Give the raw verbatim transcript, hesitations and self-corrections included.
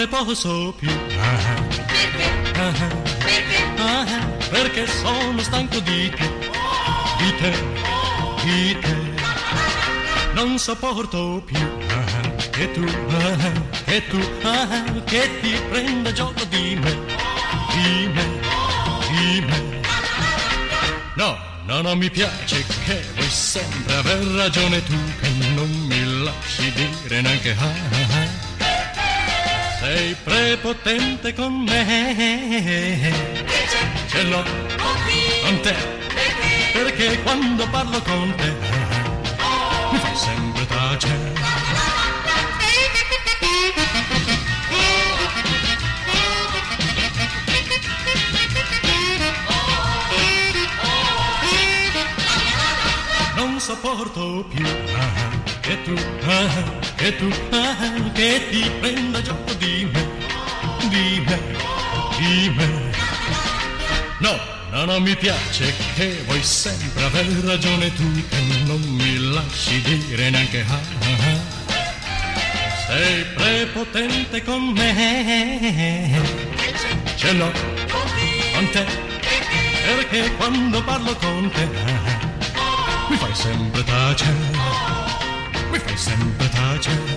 ne posso più. Ah, ah, ah, ah, perché sono stanco di te, di te, di te. Non sopporto più ah, che tu, ah, che tu, ah, che ti prenda gioco di me, di me, di me. No, no, non mi piace che vuoi sempre aver ragione tu, che non mi lasci dire neanche ah, ah, ah. Sei prepotente con me, ce l'ho con te, perché quando parlo con te mi fai sempre tacere. Non sopporto più ah, che tu, ah, che tu, ah, che ti prenda gioco di me, di me, di me. No, no, non mi piace che vuoi sempre aver ragione tu, che non mi lasci dire neanche ah, ah, ah. Sei prepotente con me, ce l'ho con te, perché quando parlo con te ah, mi fai sempre tacere, mi fai sempre tacere.